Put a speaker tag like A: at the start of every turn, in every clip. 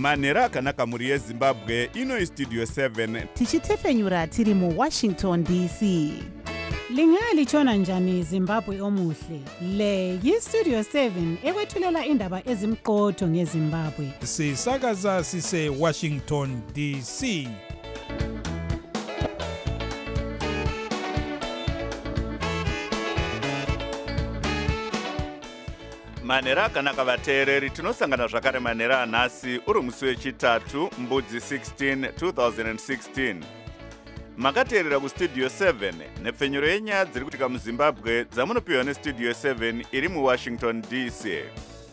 A: manhero akanaka mhuri yezimbabwe. Ino Studio 7
B: tichitefenyura tiri muWashington DC.
C: Lingalitshona njani Zimbabwe omuhle? Le yiStudio 7 ekwethulela indaba ezimqotho ngeZimbabwe.
D: Sisakaza sise Washington DC.
A: manhero akanaka vateereri, tinosangana zvakare manhero anhasi uri musi wechitatu mbudzi 16 2016. Makateerera kuStudio 7 nepfenyuro yenyaya dziri kuitika muZimbabwe dzamunopiwa neStudio 7 iri muWashington DC.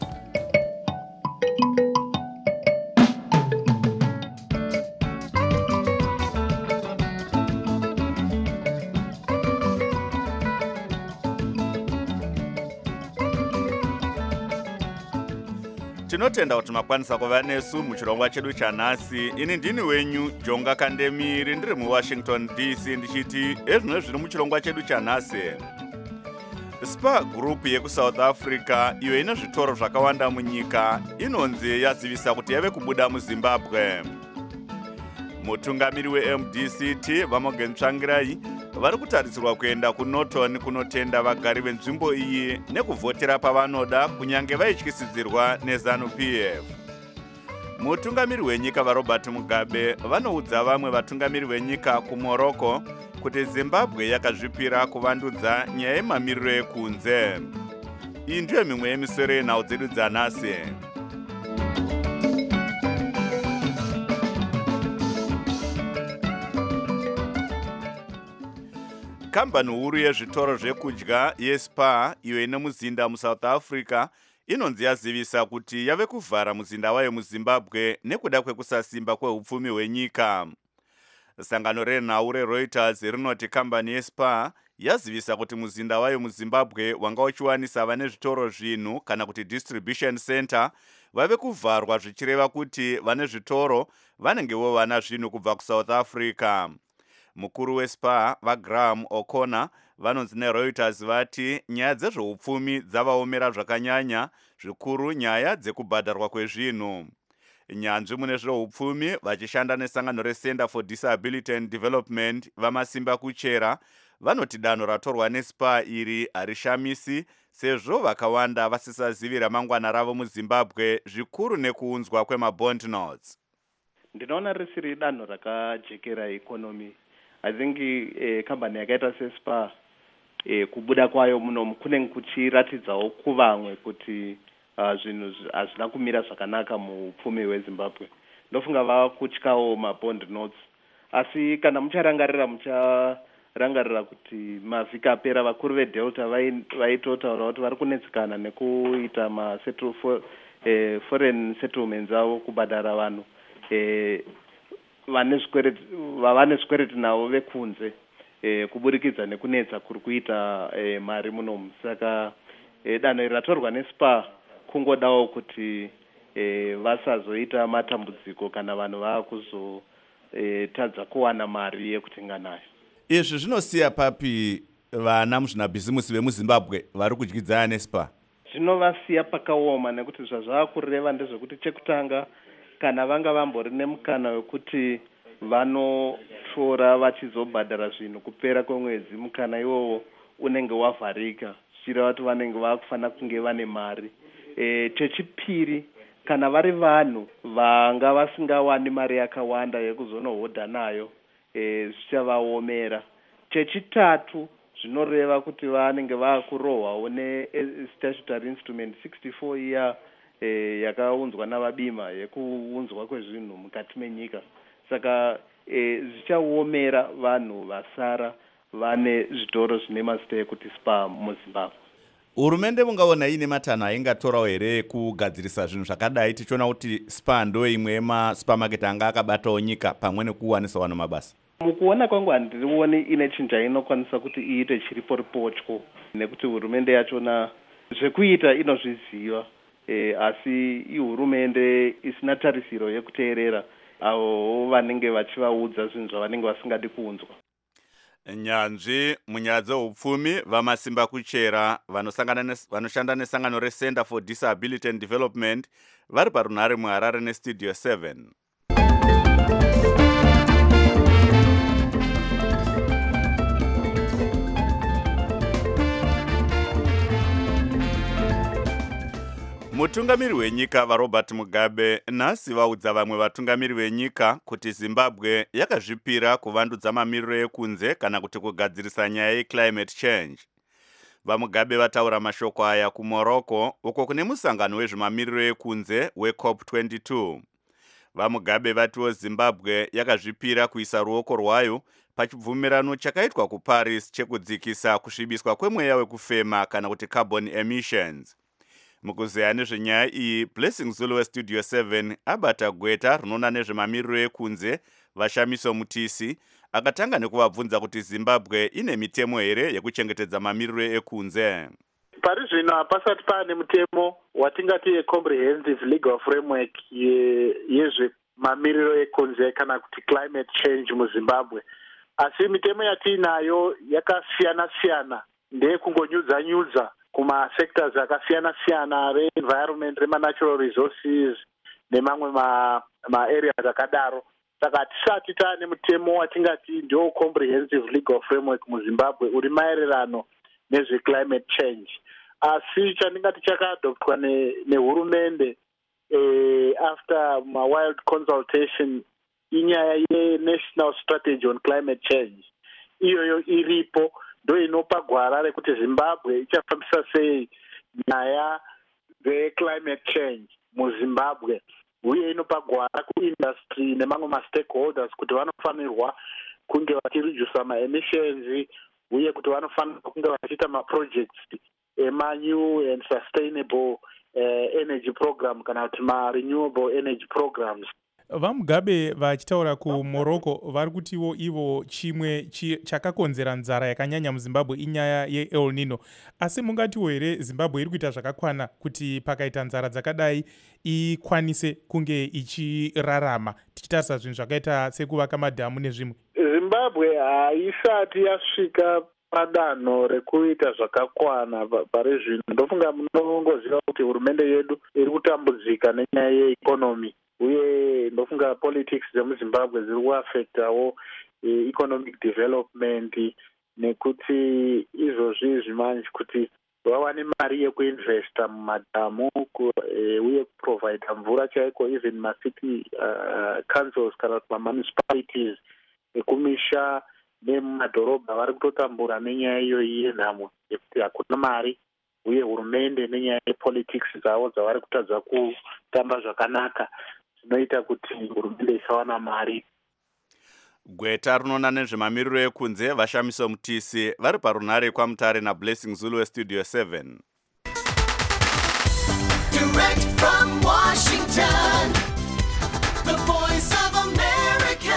A: Tinotenda kuti makwanisa kuva nesu muchirongwa chedu chanhasi. Ini ndini wenyu Jonga Kandemiri, ndiri muWashington DC ndichiti ezvino zviri muchirongwa chedu chanhasi. Spar Group yekuSouth Africa, iyo ine zvitoro zvakawanda munyika, inonzi yazivisa kuti yave kubuda muZimbabwe. Mutungamiri weMDCT Vamogen Tsvangirai vari kutarisirwa kuenda kuNorton kunotenda vagari venzvimbo iyi nekuvhotera pavanoda kunyange vaityisidzirwa neZANU-PF. Mutungamiri wenyika vaRobert Mugabe vanoudza vamwe vatungamiri venyika kuMorocco kuti Zimbabwe yakazvipira kuvandudza nyaya yemamiriro ekunze. Iyi ndiyo mimwe yemisoro yenhau dzedu dzanhasi. Kambani huru yezvitoro zvekudya yeSpar, iyo ine muzinda muSouth Africa, inonzi yazivisa kuti yave kuvhara muzinda wayo muZimbabwe nekuda kwekusasimba kwehupfumi hwenyika. Sangano renhau reReuters rinoti kambani yeSpar yazivisa kuti muzinda wayo muZimbabwe wanga uchiwanisa vane zvitoro zvinhu kana kuti distribution center vave kuvharwa, zvichireva kuti vane zvitoro vanengewo vana zvinhu kubva kuSouth Africa. Mukuru weSpar vaGraham O'Connor vanonzi neReuters vati nyaya dzezveupfumi dzavaomera zvakanyanya, zvikuru nyaya dzekubhadharwa kwezvinhu. Nyanzvi mune zveupfumi vachishanda nesangano reCenter for Disability and Development vamasimba kuchera vanoti danho ratorwa neSpar iri harishamisi, sezvo vakawanda vasisazivira ramangwana ravo muZimbabwe, zvikuru nekuunzwa kwemabond notes.
E: Ndinoona risiri danho rakajekera ikonomi. I think kambani yakaita seSpar kubuda kwayo muno kunenge kuchiratidzawo kuvamwe kuti zvinhu hazvina kumira zvakanaka muupfumi hweZimbabwe. Ndofunga vava kutyawo mabond notes. Asi kana mucharangarira kuti mavhiki apera vakuru veDelta vaitotaura kuti vari kunetsekana nekuita foreign settlements avo kubhadhara vanhu vane zvikwereti navo vekunze kuburikidza nekunetsa kuri kuita mari munomu. Saka danho ratorwa neSpar kungodawo kuti vasazoita matambudziko kana vanhu vava kuzotadza kuwana mari yekutenga nayo.
A: Izvi zvinosiya papi vana muzvinabhizimusi vemuZimbabwe vari kudyidzana neSpar?
E: Zvinovasiya pakaoma, nekuti zvazvava kureva ndezvekuti chekutanga kana vanga vambori nemukana wekuti vanotora vachizobhadhara zvinhu kupera kwemwedzi, mukana iwowo unenge wavharika, zvichireva kuti vanenge vakufanira kunge vane mari. Chechipiri, kana vari vanhu vanga vasingawani mari yakawanda yekuzonohodha nayo, zvichavaomera. Chechitatu, zvinoreva kuti vanenge vakurohwawo neStatutory Instrument 64 iya yakaunzwa navabima yekuunzwa kwezvinhu mukati menyika. Saka zvichaomera vanhu vasara vane zvitoro zvine mazita ekuti Spar muZimbabwe.
A: Hurumende mungaona ine matanho aingatorao here kugadzirisa zvinhu zvakadai, tichiona kuti Spar ndo imwe yemasupermarket anga akabatawo nyika pamwe nekuwanisa vanhu mabasa?
E: Mukuona kwangu handirioni ine chinja inokwanisa kuti iite chiripo ripotyo, nekuti hurumende yachona zvekuita inozviziva. Asi ihurumende isina tarisiro yekuteerera avo vanenge vachivaudza zvinhu zvavanenge vasingadi kuunzwa.
A: Nyanzvi munyaya dzeupfumi vamasimba kuchera vanoshanda nesangano reCenter for Disability and Development vari parunhare muHarare neStudio 7. Mutungamiri wenyika vaRobert Mugabe nhasi vaudza vamwe vatungamiri venyika kuti Zimbabwe yakazvipira kuvandudza mamiriro ekunze kana kuti kugadzirisa nyaya yeclimate change. VaMugabe vataura mashoko aya kuMorocco uko kune musangano wezvemamiriro ekunze weCOP22. VaMugabe vatiwo Zimbabwe yakazvipira kuisa ruoko rwayo pachibvumirano chakaitwa kuParis chekudzikisa kusvibiswa kwemweya wekufema kana kuti carbon emissions. Mukuzeya nezvenyaya iyi, Blessing Zulu weStudio 7 abata gweta rinoona nezvemamiriro ekunze Vashamiso Mutisi akatanga nekuvabvunza kuti Zimbabwe ine mitemo here yekuchengetedza mamiriro ekunze.
F: Pari zvino hapasati pane mutemo watingati comprehensive legal framework yezvemamiriro ekunze kana kuti climate change muZimbabwe. Asi mitemo yatiinayo yakasiyana-siyana ndeyekungonyudza-nyudza kuma-sectors akasiyana-siyana re-environment, rema-natural resources nemamwe ma-areas akadaro. Saka hatisati taane mutemo watingati ndio comprehensive legal framework muZimbabwe uri maererano nezve-climate change. Asi chandingati chakaadoptwa nehurumende after ma-wild consultation inyaya ye-National Strategy on Climate Change. Iyoyo iripo ndo inopa gwara rekuti Zimbabwe ichafambisa sei nyaya dze-climate change muZimbabwe, uye inopa gwara kuindustry nemamwe ma-stakeholders kuti vanofanirwa kunge vachiredusa ma-emissions uye kuti vanofanirwa kunge vachiita ma-projects ema-new and sustainable energy program kana kuti ma-renewable energy programs.
D: VaMugabe vachitaura kuMorocco vari kutiwo ivo chimwe chakakonzera nzara yakanyanya muZimbabwe inyaya yeEl Nino. Asi mungatiwo here Zimbabwe iri kuita zvakakwana kuti pakaita nzara dzakadai ikwanise kunge ichirarama, tichitarisa zvinhu zvakaita sekuvaka madhamu nezvimwe?
F: Zimbabwe haisati yasvika padanho rekuita zvakakwana pari zvino. Ndofunga munongoziva kuti hurumende yedu iri kutambudzika nenyaya yeekonomi, uye ndofunga politics dzemuZimbabwe ziri kuafectawo economic development, nekuti izvozvi zvimanji kuti vawane mari yekuinvesta mumadhamu uye kuprovide mvura chaiko, even macity councils kana kuti mamunicipalities ekumisha nemumadhorobha vari kutotambura nenyaya iyoyi yenhamo yekuti hakuna mari, uye hurumende nenyaya yepolitics dzavo dzavari kutadza kutamba zvakanaka zvinoita kuti hurumende isawana mari.
A: Gweta rinoona nezvemamiriro ekunze Vashamiso Mutisi vari parunhare kwaMutare naBlessing Zulu weStudio 7.
G: Direct from Washington, the voice of America,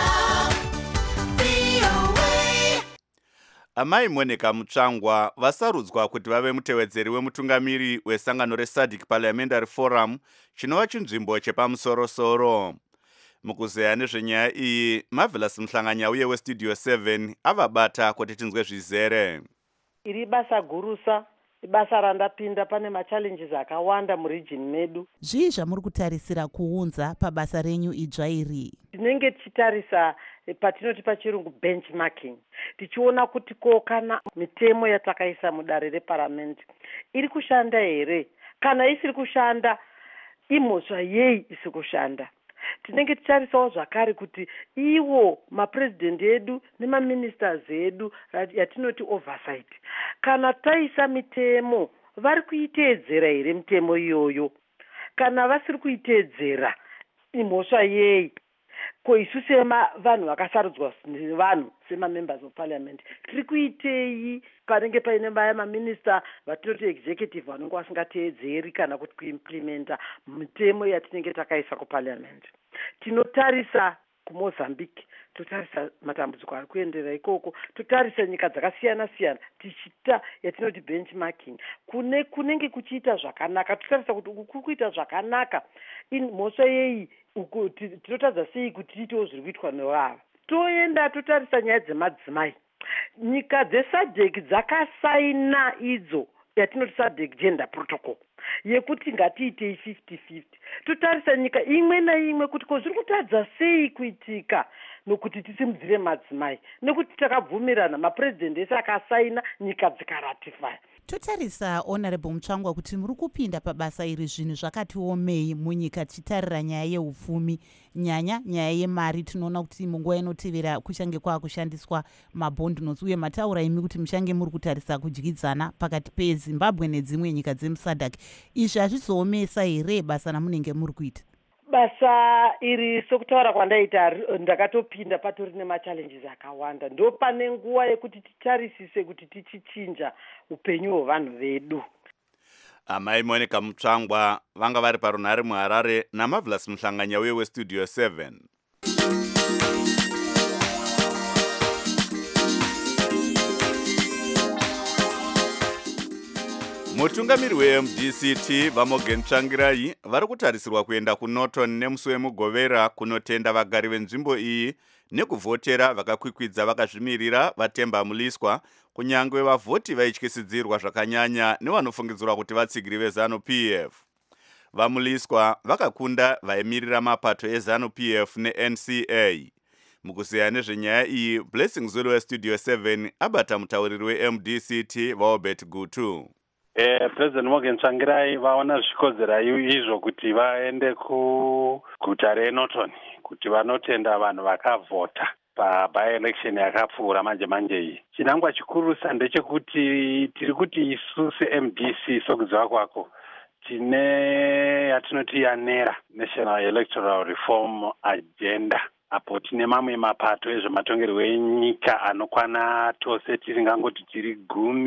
G: VOA.
A: Amai Monica Mutsvangwa vasarudzwa kuti vave mutevedzeri wemutungamiri wesangano reSADC Parliamentary Forum chinova chinzvimbo chepamusoro-soro. Mukuzeya nezvenyaya iyi, Marvelous Mhlanganya uye weStudio 7 avabata kuti tinzwe zvizere.
H: Iri basa gurusa, basa randapinda pane machallenges akawanda muregion medu.
B: Zvii zvamuri kutarisira kuunza pabasa renyu idzva iri?
H: Tinenge tichitarisa patinoti pachirungu benchmarking, tichiona kuti kana mitemo yatakaisa mudare reparamende iri kushanda here, kana isiri kushanda imhosva yei isi kushanda. Tinenge tichitarisawo zvakare kuti iwo mapresident edu nemaministers edu yatinoti oversight, kana taisa mitemo vari kuiteedzera here mitemo iyoyo, kana vasiri kuiteedzera imhosva yei. Ko isu vanhu vakasarudzwa nevanhu semamembers of parliament tiri kuitei panenge paine vaya maminista vatinoti executive vanenge vasingateedzeri kana kuti kuimplementa mitemo yatinenge takaisa kuparliament. Tinotarisa kuMozambique, totarisa matambudziko ari kuendera ikoko, totarisa nyika dzakasiyana-siyana tichita yatinoti benchmarking kunenge kuchiita zvakanaka, totarisa kuti kuri kuita zvakanaka mhosva yei, tinotadza sei kuti tiitewo zviri kuitwa nevava. Toenda totarisa nyaya dzemadzimai, nyika dzesadhek dzakasaina idzo yatinoti sadhek gender protocol yekuti ngatiitei 50-50. Totarisa nyika imwe naimwe kuti ko zviri kutadza sei kuitika nokuti tisimudzire madzimai, nekuti takabvumirana mapurezidendi ese akasaina, nyika dzikaratifya.
B: Totarisa Honorable Mutsvangwa kuti muri kupinda pabasa iri zvinhu zvakati omei munyika tichitarira nyaya yeupfumi, nyaya yemari. Tinoona kuti munguva inotevera kuchange kwakushandiswa mabond notes, uye mataura imi kuti muchange muri kutarisa kudyidzana pakati peZimbabwe nedzimwe nyika dzemusadhak. Izvi hazvizoomesa here basa ramunenge muri kuita?
H: Basa iri sokutaura kwandaita ndakatopinda patori nemachallenges akawanda. Ndo pane nguva yekuti titarisise kuti tichichinja upenyu hwevanhu vedu.
A: Amai Monica Mutsvangwa vanga vari parunhare muHarare naMarvelous Muhlanganya weStudio 7. Mutungamiri weMDCT Vamogen Tsvangirai vari kutarisirwa kuenda kuNorton nemusi wemugovera kunotenda vagari venzvimbo iyi nekuvhotera vakakwikwidza vakazvimirira vaTemba Muliswa, kunyangwe vavhoti vaityisidzirwa zvakanyanya nevanofungidzirwa kuti vatsigiri veZANU-PF. VaMuliswa vakakunda vaimirira mapato eZANU-PF neNCA. Mukuziya nezvenyaya iyi, Blessing Zulu weStudio 7 abata mutauriri weMDCT Vaobert Gutu.
I: President Morgan Tsvangirai vaona zvikodzera izvo kuti vaende kuguta reNorton kuti vanotenda vanhu vakavhota by-election yakapfuura manje iyi. Chinangwa chikurusa ndechekuti tiri kuti isu seMDC sokudziwa kwako tine yatinoti yanera National Electoral Reform Agenda, apo tine mamwe mapato ezvematongerwo enyika anokwana tose tiringangoti tiri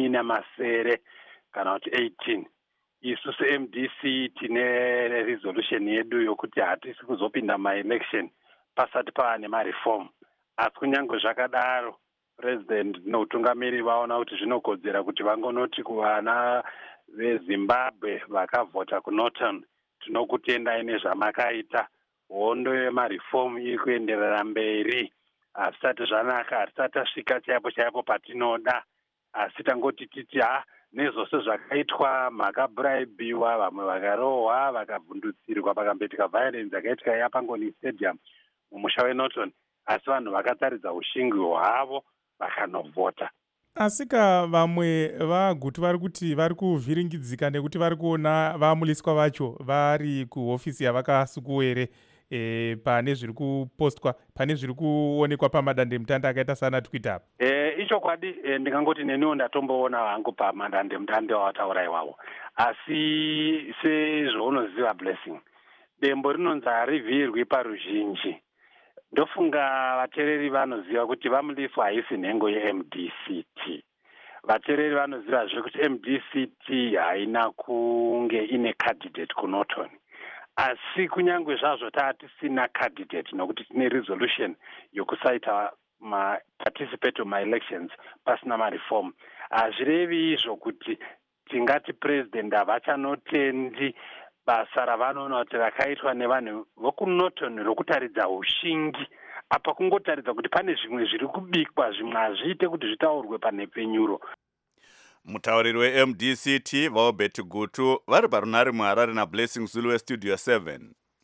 I: 10 kana kuti 18. Isu seMDC tine resolution yedu yokuti hatisi kuzopinda ma-election pasati paane ma-reform. Asi kunyange zvakadaro, president noutungamiri vaona kuti zvinokodzera kuti vangonoti kuvana veZimbabwe vakavhota kuNorton, tinokutendai nezvamakaita. Hondo yema-reform iri kuenderera mberi, hazvisati zvanaka, hazvisati asvika chaipo patinoda, asi tangoti titi nezvose zvakaitwa, makabraibiwa, vamwe vakarohwa, vakavhundutsirwa, pakamboitika violence yakaitika yaPangoni Stadium mumusha weNorton, asi vanhu vakataridza ushingi hwavo vakanovhota.
D: Asika vamwe vaGutu vari kuti vari kuvhiringidzika nekuti vari kuona vaMuliswa vacho vari kuhofisi yavakasukuwere pane zviri kupostwa, pane zviri kuonekwa pamadandemutande akaita sana Twitter.
I: Ichokwadi, ndingangoti neniwo ndatomboona hangu pamadandemutande wataura iwawo. Asi sezvaunoziva Blessing, dembo rinonzi harivhirwi paruzhinji. Ndofunga vateereri vanoziva kuti vaMuliswa haisi nhengo yeMDCT. Vateereri vanoziva zvekuti MDCT haina kunge ine candidate kuNorton. Asi kunyange zvazvo tisina candidate nokuti tine resolution yokusaita participate ma-elections pasina ma-reform, hazvirevi izvo kuti tingati president havachanotendi basa ravanoona kuti rakaitwa nevanhu vokuNorton rokutaridza ushingi. Apa kungotaridza kuti pane zvimwe zviri kubikwa, zvimwe hazviite kuti zvitaurwe panhepenyuro.
A: Mutauriri weMDCT Vaobert Gutu vari parunhare muHarare naBlessing Zulu weStudio 7.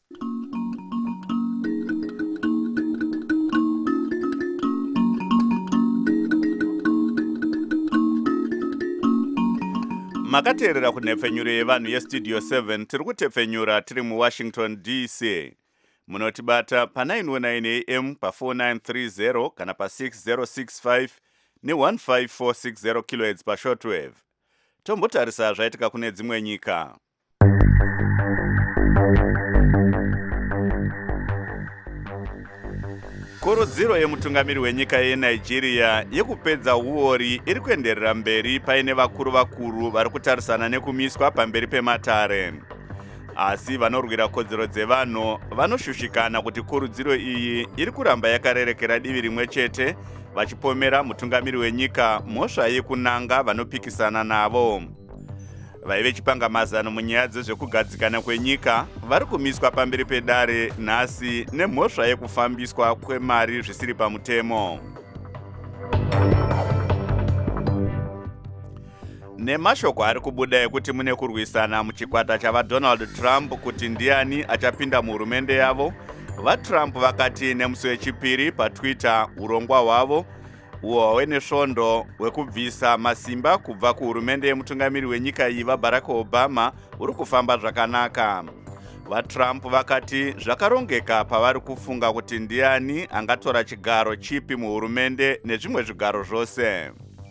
A: Makateerera kunhepfenyuro yevanhu yeStudio 7. Tiri kutepfenyura tiri muWashington DC. Munotibata pa919 AM pa4930 kana pa6065 ne15460 kHz pashortwave. Tombotarisa zvaitika kune dzimwe nyika. Kurudziro yemutungamiri wenyika yeNigeria yekupedza uori iri kuenderera mberi paine vakuru vari kutarisana nekumiswa pamberi pematare. Asi vanorwira kodzero dzevanhu vanoshushikana kuti kurudziro iyi iri kuramba yakarerekera divi rimwe chete, vachipomera mutungamiri wenyika mhosva yekunanga vanopikisana navo. Vaive chipangamazano munyaya dzezvekugadzikana kwenyika vari kumiswa pamberi pedare nhasi nemhosva yekufambiswa kwemari zvisiri pamutemo. nemashoko ari kubuda ekuti mune kurwisana muchikwata chavaDonald Trump kuti ndiani achapinda muhurumende yavo. VaTrump vakati nemusi wechipiri paTwitter urongwa hwavo uwo hwave nesvondo hwekubvisa masimba kubva kuhurumende yemutungamiri wenyika iyi vaBarack Obama uri kufamba zvakanaka. VaTrump vakati zvakarongeka pavari kufunga kuti ndiani angatora chigaro chipi muhurumende nezvimwe zvigaro zvose.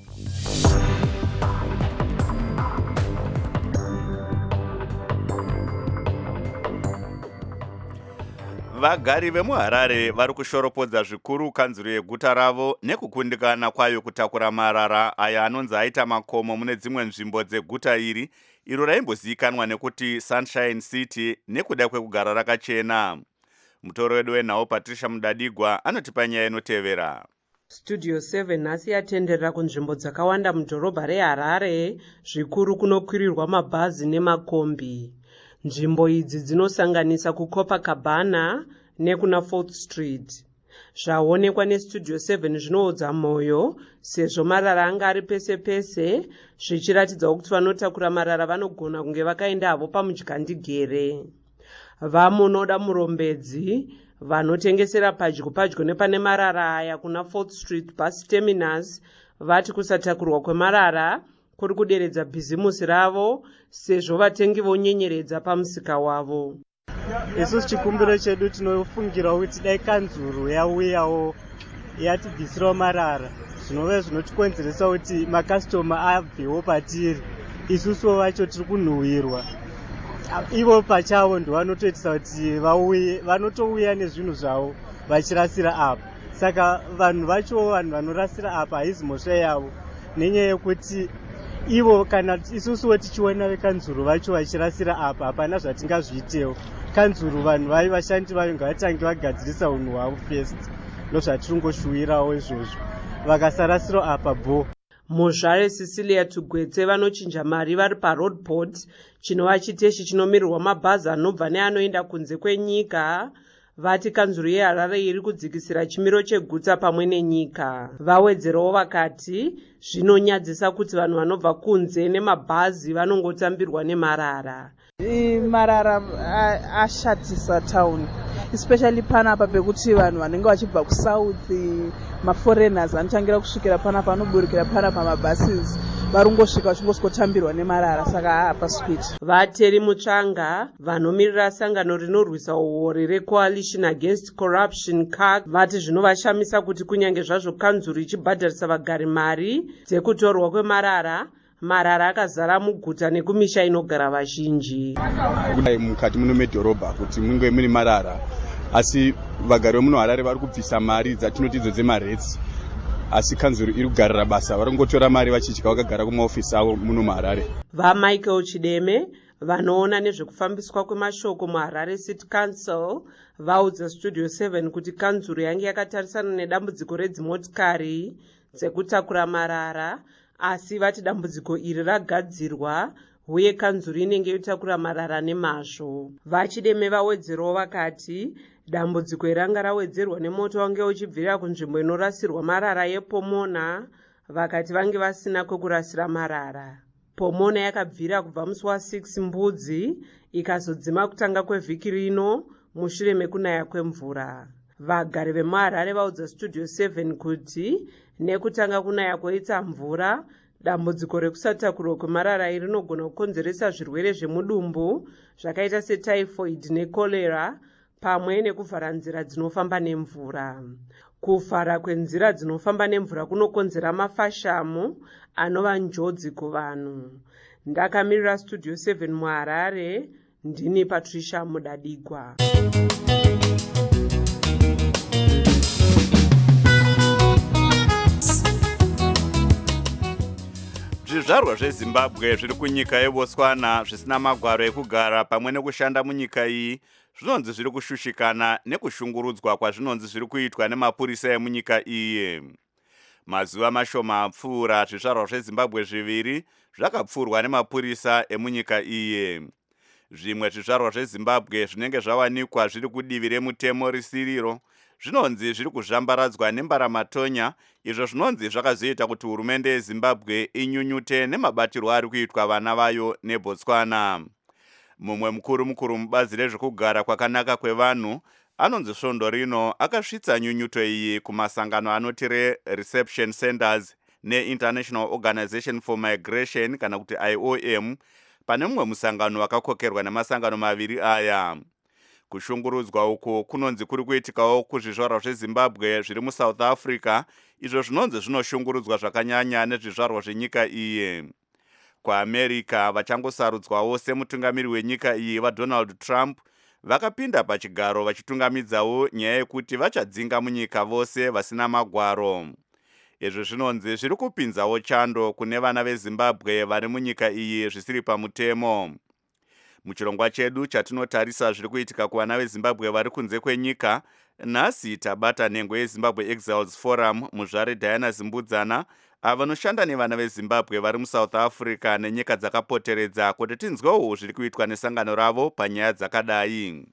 A: Vagari vemuHarare vari kushoropodza zvikuru kanzuro yeguta ravo nekukundikana kwayo kutakura marara aya anonzi aita makomo mune dzimwe nzvimbo dzeguta iri iro raimbozivikanwa nekuti Sunshine City nekuda kwekugara rakachena. Mutoro wedu wenhau Patricia Mudadigwa anotipa nyaya inotevera.
J: Studio 7 nhasi yatenderera kunzvimbo dzakawanda mudhorobha reHarare, zvikuru kunokwirirwa mabhazi nemakombi. Nzvimbo idzi dzinosanganisa kuCopacabana nekuna 4th Street. Zvaonekwa neStudio 7 zvinoudza mwoyo sezvo marara anga ari pese pese, zvichiratidza kuti vanotakura marara vanogona kunge vakaenda havo pamudyandigere. Vamunoda murombedzi vanotengesera padyo nepane marara aya kuna 4th Street bus terminus vati kusatakurwa kwemarara kuri kuderedza bhizimusi ravo sezvo vatengi vonyenyeredza pamusika wavo.
K: Isusu chikumbiro chedu tinofungira kuti dai kanzuru yauyawo yatibvisirawo marara zvinove zvinotikonzeresa kuti makastoma abvewo patiri, isusuwo vacho tiri kunhuhwirwa. Ivo pachavo ndovanotoitisa kuti vanotouya nezvinhu zvavo vachirasira apa. Saka vanhu vacho vanhu vanorasira apa haizi mhosva yavo, nenyaya yekuti ivo kana isusuwo tichiona vekanzuru vacho vachirasira apa hapana zvatingazviitewo. Kanzuru vanhu vai vashandi vayo ngavatange vagadzirisa unhu hwavo first, ndozvatiringoshuwirawo izvozvo. Vakasarasirawo apa bo.
J: Muzvare Cecilia Tugwetse vanochinja mari vari paRoadport, chinova chiteshi chinomirirwa mabhazi anobva neanoenda kunze kwenyika. Vati kanzuru yeHarare iri kudzikisira chimiro cheguta pamwe nenyika. Vawedzerawo vakati zvinonyadzisa kuti vanhu vanobva kunze nemabhazi vanongotambirwa nemarara.
L: Marara ashatisa town, especially panapa pekuti vanhu vanenge vachibva kusouth, maforeigners anotangira kusvikira panapa, anoburikira panapa mabuses varungosvika vachingosvotambirwa nemarara, saka hapaswiti. Vateri Mutsvanga vanomirira sangano rinorwisa uori reCoalition Against Corruption CAC vati zvinovashamisa kuti kunyange zvazvo kanzuru ichibhadharisa vagari mari dzekutorwa kwemarara, marara akazara muguta nekumisha inogara vazhinji.
M: Mukati muno medhorobha kuti munge mune marara, asi vagari vemuno Harare vari kubvisa mari dzatinoti idzo dzemaretsi, asi kanzuru iri kugarira basa, varingotora mari vachidya vakagara kumaofisi avo muno muHarare.
J: VaMichael Chideme vanoona nezvekufambiswa kwemashoko muHarare City Council vaudza Studio 7 kuti kanzuru yange yakatarisana nedambudziko redzimotikari dzekutakura marara, asi vati dambudziko iri ragadzirwa uye kanzuru inenge yotakura marara nemazvo. VaChideme vawedzerawo vakati dambudziko iranga rawedzerwa nemoto wange uchibvira kunzvimbo inorasirwa marara yePomona, vakati vange vasina kwekurasira marara. Pomona yakabvira kubva musi wa6 Mbudzi ikazodzima kutanga kwevhiki rino mushure mekunaya kwemvura. Vagari vemuHarare vaudza Studio 7 kuti nekutanga kunaya kweitsa mvura, dambudziko rekusatakurwa kwemarara iri rinogona kukonzeresa zvirwere zvemudumbu zvakaita setyphoid nekolera pamwe nekuvhara nzira dzinofamba nemvura. Kuvhara kwenzira dzinofamba nemvura kunokonzera mafashamu anova njodzi kuvanhu. Ndakamirira Studio 7 muHarare, ndini Patricia Mudadigwa.
A: Zvizvarwa zveZimbabwe zviri kunyika yeBotswana zvisina magwaro ekugara pamwe nekushanda munyika iyi zvinonzi zviri kushushikana nekushungurudzwa kwazvinonzi zviri kuitwa nemapurisa emunyika iyi. Mazuva mashoma apfuura zvizvarwa zveZimbabwe zviviri zvakapfurwa nemapurisa emunyika iyi. Zvimwe zvizvarwa zveZimbabwe zvinenge zvawanikwa zviri kudivi remutemo risiriro zvinonzi zviri kuzvambaradzwa nembaramatonya, izvo zvinonzi zvakazoita kuti hurumende yezimbabwe inyunyute nemabatirwo ari kuitwa vana vayo neBotswana. Mumwe mukuru mubazi rezvekugara kwakanaka kwevanhu anonzi svondo rino akasvitsa nyunyuto iyi kumasangano anoti reception centers neInternational Organization for Migration kana kuti IOM pane mumwe musangano wakakokerwa nemasangano maviri aya. Kushungurudzwa uku kunonzi kuri kuitikawo kuzvizvarwa zveZimbabwe zviri muSouth Africa, izvo zvinonzi zvinoshungurudzwa zvakanyanya nezvizvarwa zvenyika iyi. KwaAmerica vachangosarudzwawo semutungamiri wenyika iyi vaDonald Trump vakapinda pachigaro vachitungamidzawo nyaya yekuti vachadzinga munyika vose vasina magwaro. Izvi zvinonzi zviri kupinzawo chando kune vana veZimbabwe vari munyika iyi zvisiri pamutemo. Muchirongwa chedu chatinotarisa zviri kuitika kuvana veZimbabwe vari kunze kwenyika, nhasi tabata nhengo yeZimbabwe Exiles Forum muzvare Diana Zimbudzana vanoshanda nevana veZimbabwe vari muSouth Africa nenyika dzakapoteredza kuti tinzwewo zviri kuitwa nesangano ravo panyaya dzakadai.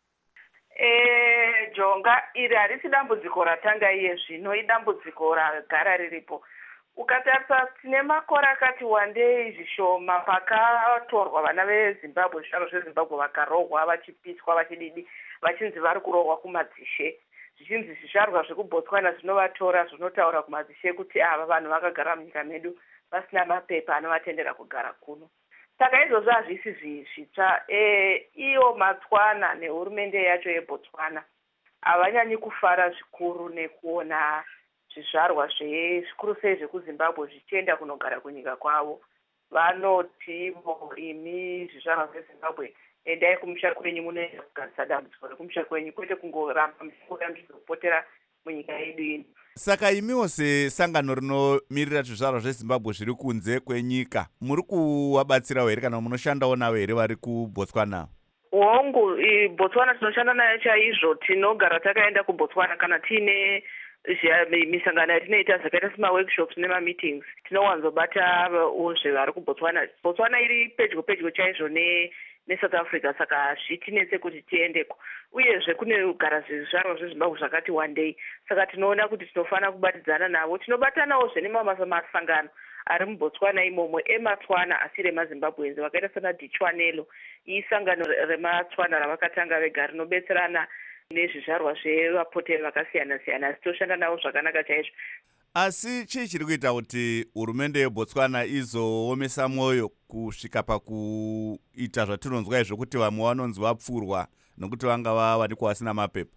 N: Jonga, iri harisi dambudziko ratanga iye zvino, idambudziko ragara riripo. Ukatarisa tine makore akati wandei zvishoma pakatorwa vana veZimbabwe, zvizvarwa zveZimbabwe vakarohwa, vachipiswa, vachididi, vachinzi vari kurohwa kumadzishe. Zvichinzi zvizvarwa zvekuBotswana zvinovatora zvinotaura kumadzishe kuti ava vanhu vakagara munyika medu vasina mapepa anovatendera kugara kuno. Saka izvozvo hazvisi zvitsva. Iyo Matswana nehurumende yacho yeBotswana havanyanyi kufara zvikuru nekuona zvizvarwa zvikuru sei zvekuZimbabwe zvichienda kunogara kunyika kwavo. Vanoti imi zvizvarwa zveZimbabwe endai kumusha kwenyu munoenda kugarisa dambudziko rekumusha kwenyu, kwete kungoramba muchizopotera munyika yedu ino.
A: Saka imiwo sesangano rinomirira zvizvarwa zveZimbabwe zviri kunze kwenyika, muri kuvabatsirawo here kana munoshandawo navo here vari kuBotswana?
N: Hongu, Botswana tinoshanda nayo chaizvo, tinogara takaenda kuBotswana kana tiine misangano yatinoita zvakaita semaworkshops nemameetings, tinowanzobatawo zvevari kuBotswana. Botswana iri pedyo chaizvo neSouth Africa, saka zvitinetse kuti tiendeko. Uyezve kunogara zvizvarwa zveZimbabwe zvakati wandei, saka tinoona kuti tinofanira kubatidzana navo. Tinobatanawo nemamasangano ari muBotswana imomo eMatswana asi remaZimbabwenzi vakaita sana Dichwanelo, isangano rematswana ravakatanga vega rinobetserana nezvizvarwa zvevapoteri vakasiyana-siyana, asi toshanda navo zvakanaka chaizvo.
A: Asi chii chiri kuita kuti hurumende yeBotswana izoomesa mwoyo kusvika pakuita zvatinonzwa izvo kuti vamwe vanonzi vapfurwa nokuti vanga vawanikwa vasina mapepa?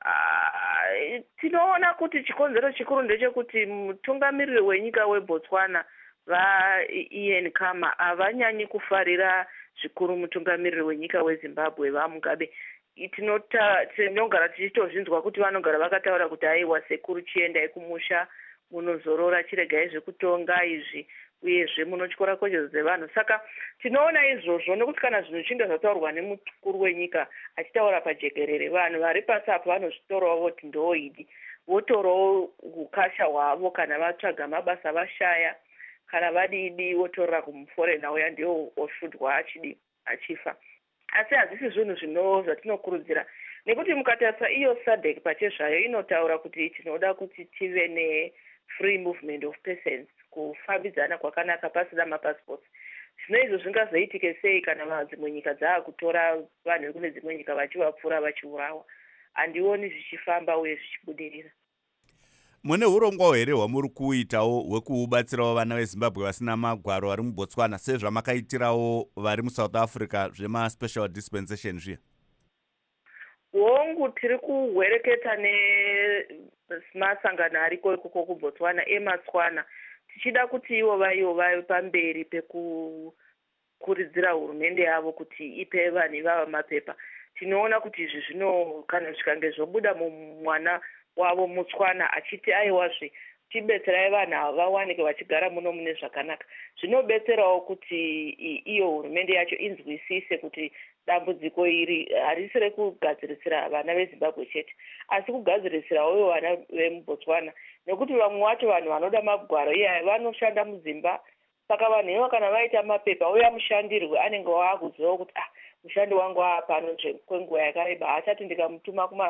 N: Tinoona kuti chikonzero chikuru ndechekuti mutungamiriri wenyika weBotswana vaIan Khama havanyanyi kufarira zvikuru mutungamiriri wenyika weZimbabwe vaMugabe. Tinogara tichitozvinzwa kuti vanogara vakataura kuti aiwa sekuru chiendai kumusha munozorora, chiregai zvekutonga izvi, uyezve munotyora kodzero dzevanhu. Saka tinoona izvozvo nekuti kana zvinhu zvichinge zvataurwa nemukuru wenyika achitaura pajekerere, vanhu vari pasi apo vanozvitorawo voti ndoidi, votorawo ukasha hwavo kana vatsvaga mabasa vashaya, kana vadidi votorera kumuforena uya ndiwo oshudwa achifa. Asi hazvisi zvinhu zvatinokurudzira, nekuti mukatarisa iyo SADC pachezvayo inotaura kuti tinoda kuti tive ne-free movement of persons, kufambidzana kwakanaka pasina mapassports. Zvino izvo zvingazoitike sei kana dzimwe nyika dzaakutora vanhu vekune dzimwe nyika vachivapfura vachiurawa? Handioni zvichifamba uye zvichibudirira.
A: Mune urongwa here hwamuri kuitawo hwekubatsirawo vana veZimbabwe vasina magwaro vari muBotswana sezvamakaitiravo vari muSouth Africa zvema-special dispensation zviya?
N: Hongu, tiri kuhwereketa nemasangano ariko ikoko kuBotswana eMatswana, tichida kuti ivo vave pamberi pekukuridzira hurumende yavo kuti ipe vanhu ivava mapepa. Tinoona kuti izvi zvino kana zvikange zvobuda mumwana wavo Mutswana achiti aiwazve tibetserai vanhu ava vawanike vachigara muno mune zvakanaka, zvinobetserawo kuti iyo hurumende yacho inzwisise kuti dambudziko iri harisi rekugadzirisira vana veZimbabwe chete, asi kugadzirisirawo vana vemuBotswana, nekuti vamwe vacho vanhu vanoda magwaro iyaya vanoshanda mudzimba. Saka vanhu ivo kana vaita mapepa uya mushandirwe anenge waakuziva kuti mushandi wangu aapano kwenguva yakareba, achati ndikamutuma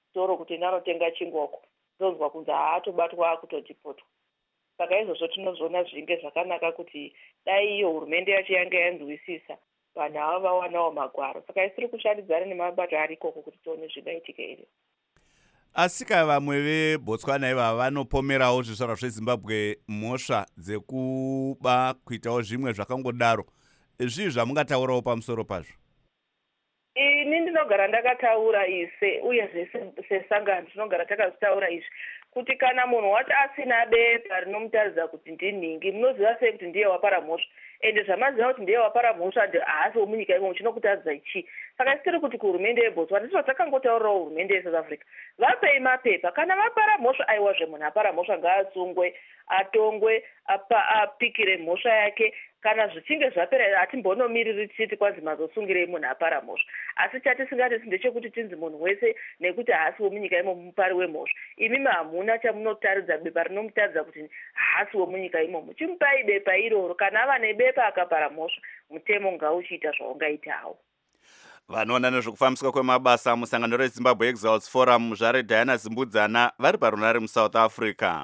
N: kuchitoro kuti ndanotenga chingoko, ndonzwa kunzi haatobatwa kutodhipotwa. Saka izvozvo tinozoona zvinge zvakanaka kuti dai iyo hurumende yacho yange yanzwisisa vanhu ava vawanawo magwaro. Saka isiri kushandidzana nemabato ari ikoko kuti tione zvingaitika iri.
A: Asika vamwe veBotswana ivava vanopomerawo zvizvarwa zveZimbabwe mhosva dzekuba kuitawo zvimwe zvakangodaro. Zvii zvamungataurawo pamusoro pazvo?
N: Ini ndinogara ndakataura ise uye sesangano tinogara takazvitaura izvi kuti kana munhu wacho asina bepa rinomutaridza kuti ndinhingi, munoziva sei kuti ndiye wapara mhosva? Ende zvamaziva kuti ndiye wapara mhosva haasi womunyika imomo chinokutaridza chii? Saka tiri kuti kuhurumende yeBotswana ndizvo takangotaurirawo hurumende yeSouth Africa, vapei mapepa. Kana vapara mhosva, aiwa zvemunhu apara mhosva ngaatsungwe, atongwe, apikire mhosva yake. Kana zvichinge zvapera hatimbonomiriri tichiti kwanzi mazosungirei munhu apara mhosva. Asi chatisingati ndechekuti tinzi munhu wese nekuti haasi womunyika imomo mupari wemhosva. Imi hamuna chamunotaridza bepa rinomutaridza kuti haasi womunyika imomo. Chimupai bepa iroro. Kana ava nebepa akapara mhosva, mutemo ngauchiita zvaungaitawo.
A: Vanoona nezvekufambiswa kwemabasa musangano reZimbabwe Exiles Forum zvareDiana Zimbudzana vari parunare muSouth Africa.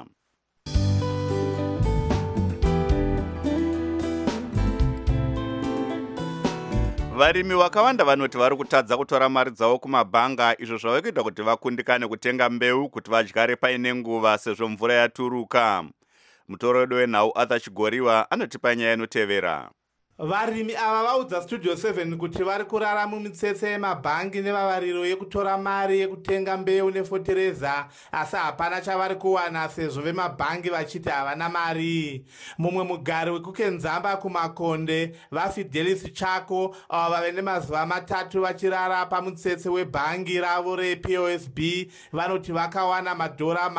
A: Varimi vakawanda vanoti vari kutadza kutora mari dzavo kumabhanga, izvo zvave kuita kuti vakundikane kutenga mbeu kuti vadyare paine nguva sezvo mvura yaturuka. Mutoro wedu wenhau Arthur Chigoriwa anotipa nyaya inotevera.
O: Varimi ava vaudza Studio 7 kuti vari kurara mumitsetse yemabhangi nevavariro yekutora mari yekutenga mbeu nefotereza, asi hapana chavari kuwana sezvo vemabhangi vachiti havana mari. Mumwe mugari wekukenzamba kumakonde, vaFidelis Chako, avo vave nemazuva matatu vachirara pamutsetse webhangi ravo rePOSB, vanoti vakawana madhora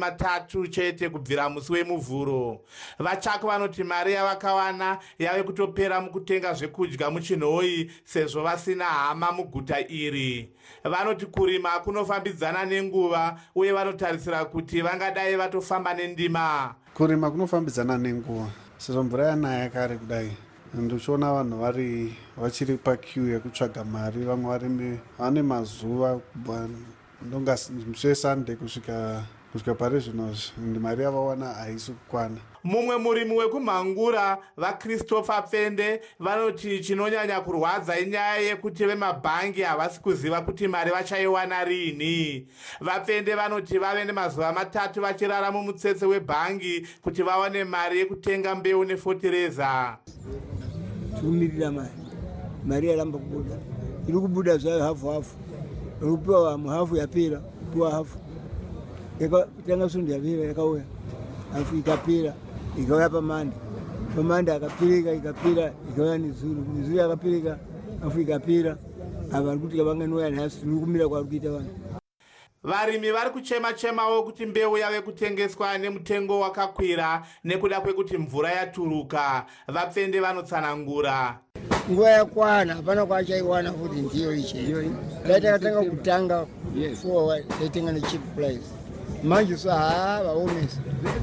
O: $30 chete kubvira musi wemuvhuro. VaChako vanoti mari yavakawana yave kutopera mukutenga zvekudya muchinhoi sezvo vasina hama muguta iri. Vanoti kurima kunofambidzana nenguva uye vanotarisira kuti vangadai vatofamba nendima.
P: Kurima kunofambidzana nenguva sezvo mvura yanaya kare kudai. Ndichiona vanhu vachiri paqueue yekutsvaga mari, vamwe vane mazuva ndonga musi weSunday kusvika pari zvino mari yavawana haisi kukwana.
O: Mumwe murimi wekumhangura, vaChristopher Pfende, vanoti chinonyanya kurwadza inyaya yekuti vemabhangi havasi kuziva kuti mari vachaiwana rini. VaPfende vanoti vave nemazuva matatu vachirara mumutsetse webhangi kuti vawane mari yekutenga mbeu nefotereza.
Q: Tikumirira mari yaramba kubuda, iri kubuda zvayo hafu, iri kupiwa vamwe hafu yapera, kupiwa hafu yakatanga sundi yapera yakauya, hafu ikapera ikauya pamande akapirika ikapera ikauya nezuru yakapirika hafu ikapera. Ava vari kuti vanganouya nhasi, tiri kumira kwavari kuita vanhu.
O: Varimi vari kuchema-chemawo kuti mbeu yave kutengeswa nemutengo wakakwira nekuda kwekuti mvura yaturuka. VaPfende vanotsanangura.
Q: Nguva yakwana hapana kwachaiwana futi ndiyo icheyo. Dai takatanga kutanga for taitenga necheap price. Manje so vaomesa.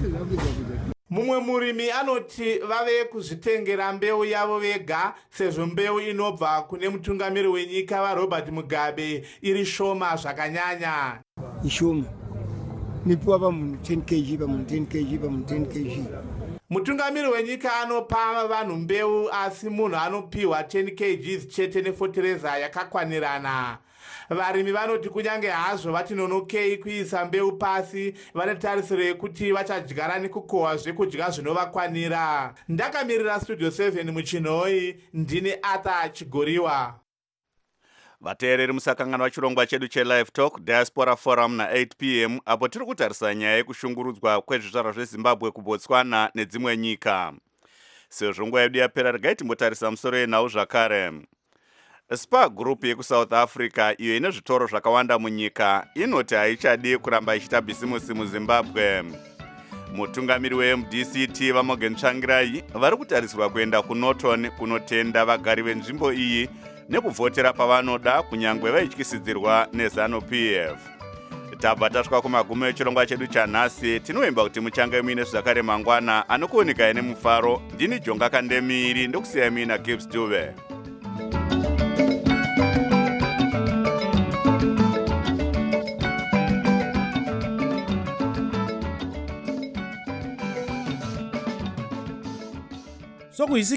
O: Mumwe murimi anoti vave kuzvitengera mbeu yavo vega sezvo mbeu inobva kune mutungamiri wenyika vaRobert Mugabe iri shoma zvakanyanya.
Q: Ishoma. Nipiwa pamunhu 10 kg pamunhu 10 kg pamunhu 10 kg.
O: Mutungamiri wenyika anopa vanhu mbeu asi munhu anopiwa 10 kg chete nefotereza yakakwanirana. Varimi vanoti kunyange hazvo vati nonokei kuisa mbeu pasi, vanotarisira kuti vachadyara nekukohwa zvekudya zvinovakwanira. Ndakamirira Studio 7 muchinhoi, ndini Arthur Chigoriwa.
A: Vateereri musakanganwa chirongwa chedu cheLive Talk Diaspora Forum na8 p.m. apo tiri kutarisa nyaya yekushungurudzwa kwezvizvarwa zveZimbabwe kuBotswana nedzimwe nyika. Sezvo nguva yedu yapera, regai timbotarisa musoro yenhau zvakare. Spar Group yekuSouth Africa, iyo ine zvitoro zvakawanda munyika, inoti haichadi kuramba ichiita bhisimusi muZimbabwe. Mutungamiri weMDCT vaMorgan Tsvangirai vari kutarisirwa kuenda kuNorton kunotenda vagari venzvimbo iyi nekuvhotera pavanoda kunyangwe vaityisidzirwa neZANU-PF. Tabva tasvika kumagumo echirongwa chedu chanhasi. Tinoimba kuti muchange muine zvakare mangwana anokuoneka ine mufaro. Ndini Jonga Kandemiri ndokusiyai muina Gibbs Dube.
R: kuisi